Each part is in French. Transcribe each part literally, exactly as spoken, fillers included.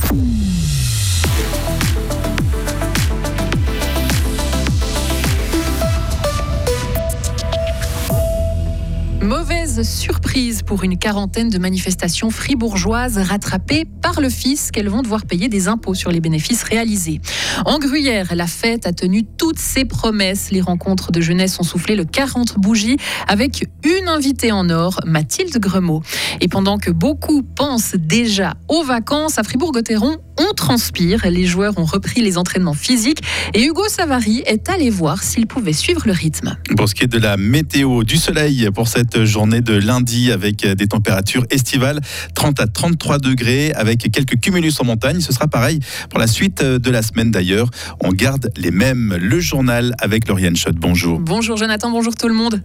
Mauvaise surprise pour une quarantaine de manifestations fribourgeoises rattrapées par le fisc. Elles vont devoir payer des impôts sur les bénéfices réalisés. En Gruyère, la fête a tenu toutes ses promesses. Les rencontres de jeunesse ont soufflé le quarante bougies avec une invitée en or, Mathilde Gremaud. Et pendant que beaucoup pensent déjà aux vacances, à Fribourg-Gotteron, on transpire. Les joueurs ont repris les entraînements physiques et Hugo Savary est allé voir s'il pouvait suivre le rythme. Pour ce qui est de la météo, du soleil pour cette journée de lundi avec des températures estivales, trente à trente-trois degrés avec quelques cumulus en montagne. Ce sera pareil pour la suite de la semaine d'ailleurs. On garde les mêmes. Le journal avec Lauriane Schott. Bonjour. Bonjour Jonathan, bonjour tout le monde.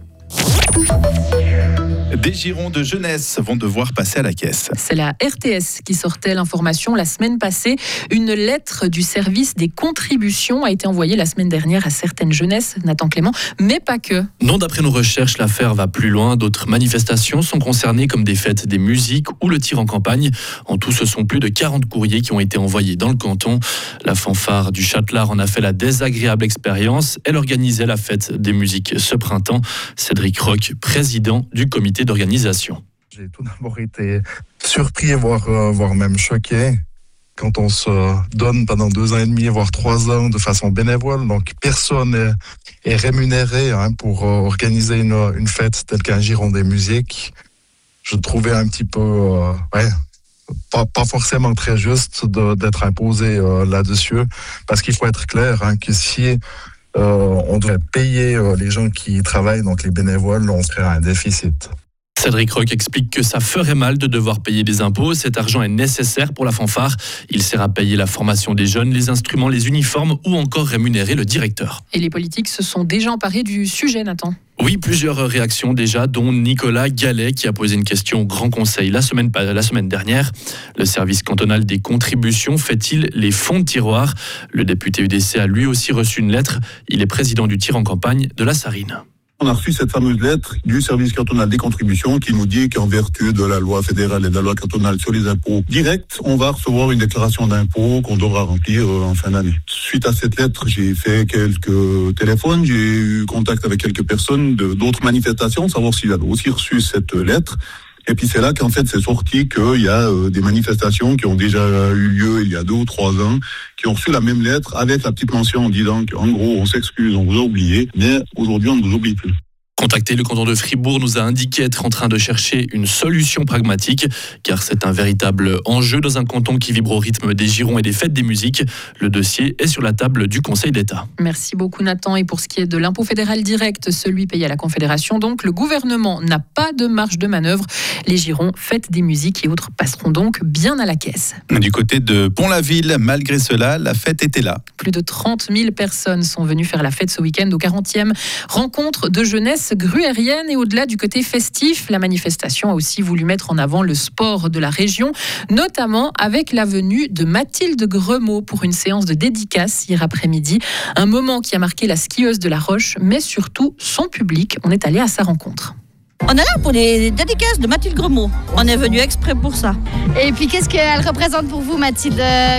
Des girons de jeunesse vont devoir passer à la caisse. C'est la R T S qui sortait l'information la semaine passée. Une lettre du service des contributions a été envoyée la semaine dernière à certaines jeunesses, Nathan Clément, mais pas que. Non, d'après nos recherches, l'affaire va plus loin. D'autres manifestations sont concernées comme des fêtes des musiques ou le tir en campagne. En tout, ce sont plus de quarante courriers qui ont été envoyés dans le canton. La fanfare du Châtelard en a fait la désagréable expérience. Elle organisait la fête des musiques ce printemps. Cédric Roch, président du comité d'organisation. J'ai tout d'abord été surpris, voire, euh, voire même choqué, quand on se donne pendant deux ans et demi, voire trois ans de façon bénévole. Donc personne est, est rémunéré hein, pour euh, organiser une, une fête telle qu'un giron des musiques. Je trouvais un petit peu, euh, ouais, pas, pas forcément très juste de, d'être imposé euh, là-dessus, parce qu'il faut être clair hein, que si euh, on devrait payer euh, les gens qui travaillent, donc les bénévoles, on ferait un déficit. Cédric Roch explique que ça ferait mal de devoir payer des impôts. Cet argent est nécessaire pour la fanfare. Il sert à payer la formation des jeunes, les instruments, les uniformes ou encore rémunérer le directeur. Et les politiques se sont déjà emparés du sujet, Nathan. Oui, plusieurs réactions déjà, dont Nicolas Gallet qui a posé une question au Grand Conseil la semaine, la semaine dernière. Le service cantonal des contributions fait-il les fonds de tiroir ? Le député U D C a lui aussi reçu une lettre. Il est président du tir en campagne de la Sarine. On a reçu cette fameuse lettre du service cantonal des contributions qui nous dit qu'en vertu de la loi fédérale et de la loi cantonale sur les impôts directs, on va recevoir une déclaration d'impôt qu'on devra remplir en fin d'année. Suite à cette lettre, j'ai fait quelques téléphones, j'ai eu contact avec quelques personnes de, d'autres manifestations, savoir s'ils avaient aussi reçu cette lettre. Et puis c'est là qu'en fait c'est sorti qu'il y a euh, des manifestations qui ont déjà eu lieu il y a deux ou trois ans, qui ont reçu la même lettre avec la petite mention en disant qu'en gros on s'excuse, on vous a oublié, mais aujourd'hui on ne vous oublie plus. Contacté, le canton de Fribourg nous a indiqué être en train de chercher une solution pragmatique, car c'est un véritable enjeu dans un canton qui vibre au rythme des girons et des fêtes des musiques. Le dossier est sur la table du Conseil d'État. Merci beaucoup Nathan. Et pour ce qui est de l'impôt fédéral direct, celui payé à la Confédération, donc le gouvernement n'a pas de marge de manœuvre. Les girons, fêtes des musiques et autres passeront donc bien à la caisse. Du côté de Pont-la-Ville, malgré cela, la fête était là. Plus de trente mille personnes sont venues faire la fête ce week-end au quarantième rencontre de jeunesse gruyérienne. Et au-delà du côté festif, la manifestation a aussi voulu mettre en avant le sport de la région, notamment avec la venue de Mathilde Gremaud pour une séance de dédicace hier après-midi. Un moment qui a marqué la skieuse de la Roche, mais surtout son public. On est allé à sa rencontre. On est là pour les dédicaces de Mathilde Gremaud. On est venu exprès pour ça. Et puis qu'est-ce qu'elle représente pour vous, Mathilde Gremaud ?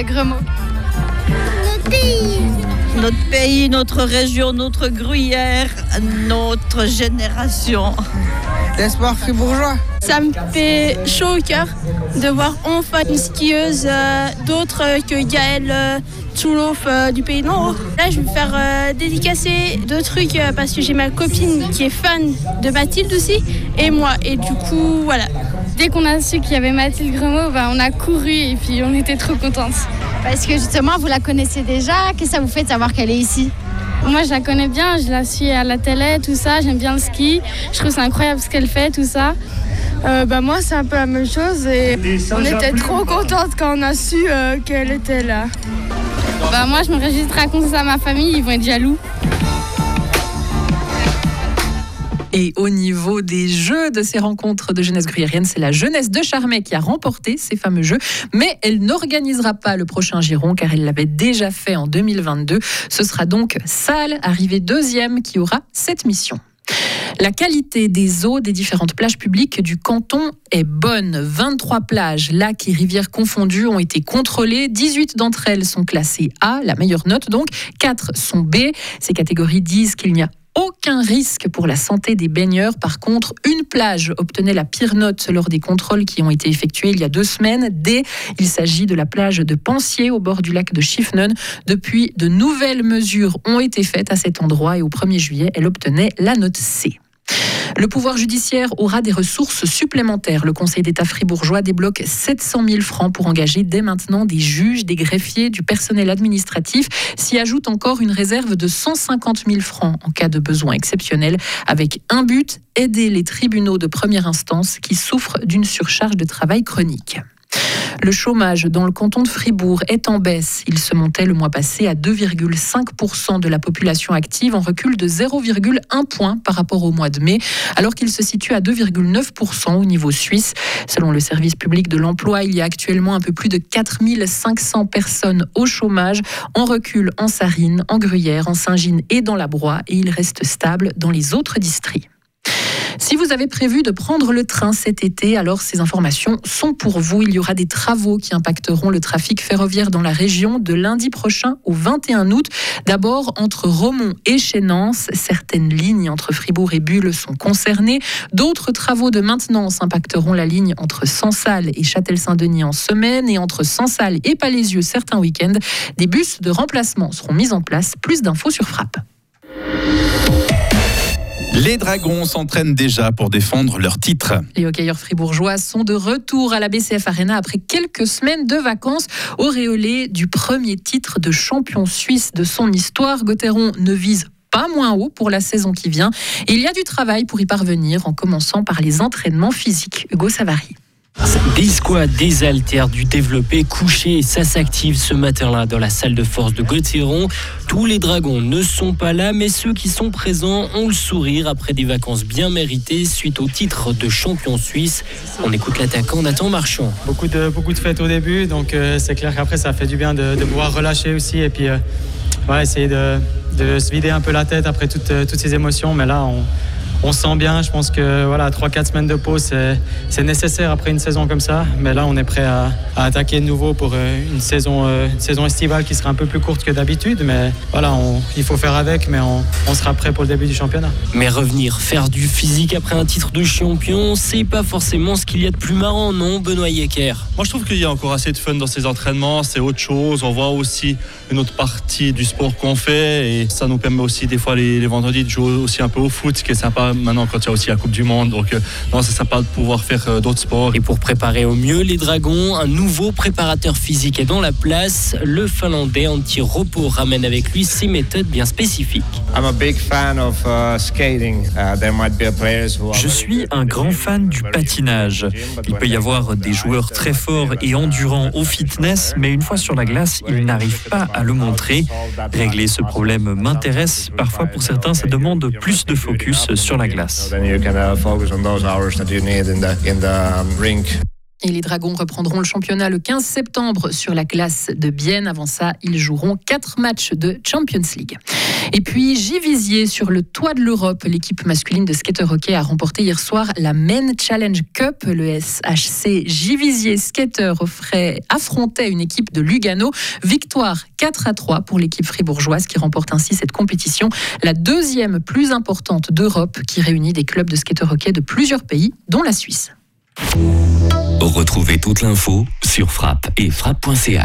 Notre pays. Notre pays, notre région, notre Gruyère, notre génération. L'espoir fribourgeois. Ça me fait chaud au cœur de voir enfin une skieuse euh, d'autre que Gaëlle euh, Tchoulouf euh, du Pays Nord. Là, je vais me faire euh, dédicacer deux trucs euh, parce que j'ai ma copine qui est fan de Mathilde aussi et moi. Et du coup, voilà. Dès qu'on a su qu'il y avait Mathilde Gremaud, bah, on a couru et puis on était trop contentes. Parce que justement, vous la connaissez déjà. Qu'est-ce que ça vous fait de savoir qu'elle est ici ? Moi, je la connais bien. Je la suis à la télé, tout ça. J'aime bien le ski. Je trouve c'est incroyable ce qu'elle fait, tout ça. Euh, bah moi, c'est un peu la même chose. Et on était trop contentes quand on a su euh, qu'elle était là. Bah moi, je me réjouis de raconter ça à ma famille. Ils vont être jaloux. Et au niveau des jeux de ces rencontres de jeunesse gruyérienne, c'est la jeunesse de Charmey qui a remporté ces fameux jeux. Mais elle n'organisera pas le prochain giron car elle l'avait déjà fait en deux mille vingt-deux. Ce sera donc Salles, arrivée deuxième, qui aura cette mission. La qualité des eaux des différentes plages publiques du canton est bonne. vingt-trois plages, lacs et rivières confondues ont été contrôlées. dix-huit d'entre elles sont classées A, la meilleure note donc. quatre sont B. Ces catégories disent qu'il n'y a aucun risque pour la santé des baigneurs. Par contre, une plage obtenait la pire note lors des contrôles qui ont été effectués il y a deux semaines. D, il s'agit de la plage de Pensier au bord du lac de Chiffnen. Depuis, de nouvelles mesures ont été faites à cet endroit et au premier juillet, elle obtenait la note C. Le pouvoir judiciaire aura des ressources supplémentaires. Le Conseil d'État fribourgeois débloque sept cent mille francs pour engager dès maintenant des juges, des greffiers, du personnel administratif. S'y ajoute encore une réserve de cent cinquante mille francs en cas de besoin exceptionnel, avec un but, aider les tribunaux de première instance qui souffrent d'une surcharge de travail chronique. Le chômage dans le canton de Fribourg est en baisse. Il se montait le mois passé à deux virgule cinq pour cent de la population active, en recul de zéro virgule un point par rapport au mois de mai, alors qu'il se situe à deux virgule neuf pour cent au niveau suisse. Selon le service public de l'emploi, il y a actuellement un peu plus de quatre mille cinq cents personnes au chômage, en recul en Sarine, en Gruyère, en Saint-Gine et dans la Broye, et il reste stable dans les autres districts. Si vous avez prévu de prendre le train cet été, alors ces informations sont pour vous. Il y aura des travaux qui impacteront le trafic ferroviaire dans la région de lundi prochain au vingt et un août. D'abord, entre Romont et Chénance, certaines lignes entre Fribourg et Bulle sont concernées. D'autres travaux de maintenance impacteront la ligne entre Sansal et Châtel-Saint-Denis en semaine et entre Sansal et Palaisieux certains week-ends. Des bus de remplacement seront mis en place. Plus d'infos sur Frappe. Les Dragons s'entraînent déjà pour défendre leur titre. Les hockeyeurs fribourgeois sont de retour à la B C F Arena après quelques semaines de vacances, auréolés du premier titre de champion suisse de son histoire. Gauthieron ne vise pas moins haut pour la saison qui vient. Et il y a du travail pour y parvenir, en commençant par les entraînements physiques. Hugo Savary. Des squats, des haltères, du développé couché, ça s'active ce matin-là dans la salle de force de Gauthieron. Tous les Dragons ne sont pas là, mais ceux qui sont présents ont le sourire après des vacances bien méritées suite au titre de champion suisse. On écoute l'attaquant Nathan Marchand. Beaucoup de, beaucoup de fêtes au début, donc euh, c'est clair qu'après ça fait du bien de, de pouvoir relâcher aussi et puis euh, ouais, essayer de, de se vider un peu la tête après toutes, toutes ces émotions. Mais là, on... On se sent bien, je pense que voilà, trois quatre semaines de pause, c'est, c'est nécessaire après une saison comme ça. Mais là, on est prêt à, à attaquer de nouveau pour une saison, une saison estivale qui sera un peu plus courte que d'habitude. Mais voilà, on, il faut faire avec, mais on, on sera prêt pour le début du championnat. Mais revenir faire du physique après un titre de champion, c'est pas forcément ce qu'il y a de plus marrant, non, Benoît Yecker? Moi, je trouve qu'il y a encore assez de fun dans ces entraînements, c'est autre chose. On voit aussi une autre partie du sport qu'on fait et ça nous permet aussi des fois les, les vendredis de jouer aussi un peu au foot, ce qui est sympa maintenant quand il y a aussi la Coupe du Monde. Donc euh, non, c'est sympa de pouvoir faire euh, d'autres sports. Et pour préparer au mieux les Dragons, un nouveau préparateur physique est dans la place. Le Finlandais Antti Ropo ramène avec lui ses méthodes bien spécifiques. Je suis un grand fan du patinage. Il peut y avoir des joueurs très forts et endurants au fitness, mais une fois sur la glace, ils n'arrivent pas à le montrer. Régler ce problème m'intéresse. Parfois, pour certains, ça demande plus de focus sur la glace. Et les Dragons reprendront le championnat le quinze septembre sur la glace de Bienne. Avant ça, ils joueront quatre matchs de Champions League. Et puis, Givisiez sur le toit de l'Europe. L'équipe masculine de skater hockey a remporté hier soir la Men Challenge Cup. Le S H C Givisiez Skater offrait, affrontait une équipe de Lugano. Victoire quatre à trois pour l'équipe fribourgeoise qui remporte ainsi cette compétition. La deuxième plus importante d'Europe qui réunit des clubs de skater hockey de plusieurs pays, dont la Suisse. Retrouvez toute l'info sur frappe et frappe point c h.